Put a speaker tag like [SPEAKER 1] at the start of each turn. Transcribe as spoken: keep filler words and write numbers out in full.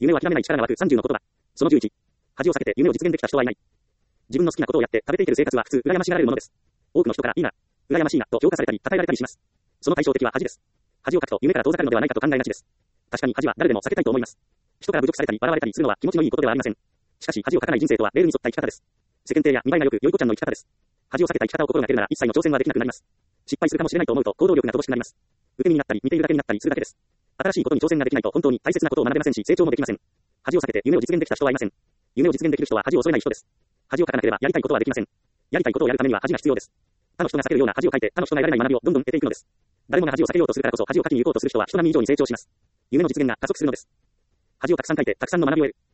[SPEAKER 1] 夢を諦めない力が湧くさんじゅうの言葉。そのじゅういち。恥を避けて夢を実現できた人はいない。自分の好きなことをやって食べていける生活は普通羨ましがられるものです。多くの人からいいな、羨ましいなと評価されたり、称えられたりします。その対照的は恥です。恥をかくと夢から遠ざかるのではないかと考えがちです。確かに恥は誰でも避けたいと思います。人から侮辱されたり笑われたりするのは気持ちのいいことではありません。しかし恥をかかない人生とはレールに沿った生き方です。世間体や見栄えがよく良い子ちゃんの生き方です。恥を避けた生き方を心がけるなら一切の挑戦はできなくなります。失敗するかもしれないと思うと行動力が乏しくなります。受け身になったり見ているだけになったりするだけです。新しいことに挑戦ができないと本当に大切なことを学べませんし成長もできません。恥を避けて夢を実現できた人はいません。夢を実現できる人は恥を恐れない人です。恥をかかなければやりたいことはできません。やりたいことをやるためには恥が必要です。他の人が避けるような恥をかいて他の人が得られない学びをどんどん得ていくのです。誰もが恥を避けようとするからこそ恥をかきに行こうとする人は人並み以上に成長します。夢の実現が加速するのです。恥をたくさんかいてたくさんの学びを得る。